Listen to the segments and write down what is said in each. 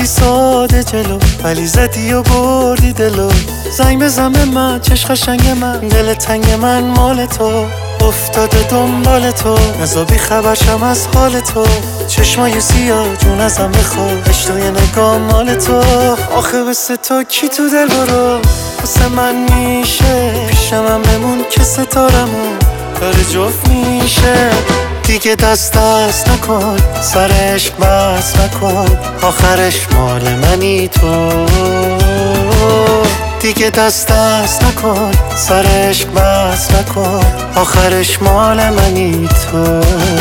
رفتی ساده جلو، ولی زدی و بردی دلو. زنگ بزن به من چش قشنگ من، دل تنگ من مال تو، افتاده دنبال تو، نزا بی خبرشم از حال تو. چشمای سیاه جون ازم بخواه، اشتوی نگاه مال تو. آخه بسه تو کی تو دل برو واسه من میشه، پیشم هم بمون که ستارمون داره جفت میشه. دیگه دست نکن، سر عشق بس نکن، آخرش مال منی تو. دیگه دست نکن، سر عشق بس نکن، آخرش مال منی تو.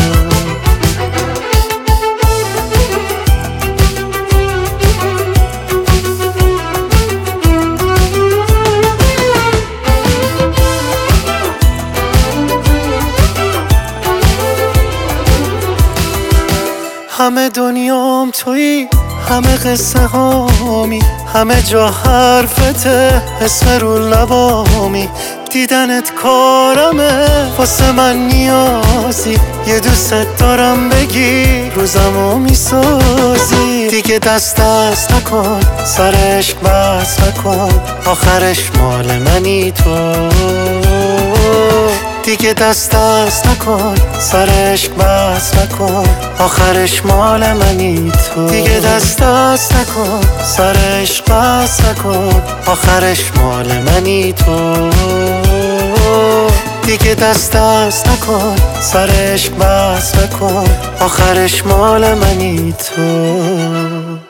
همه دنیام تویی، همه قصه هامی، همه جا حرفته، اسم رو لبامی. دیدنت کارمه، واسه من نیازی، یه دوست دارم بگی روزمو میسازی. دیگه دست نکن، سر عشق بس نکن، آخرش مال منی تو. دیگه دست نکن، سر عشق بس نکن، آخرش مال منی تو. دیگه دست نکن، سر عشق بس نکن، آخرش مال منی تو. دیگه دست نکن، سر عشق بس نکن، آخرش مال منی تو.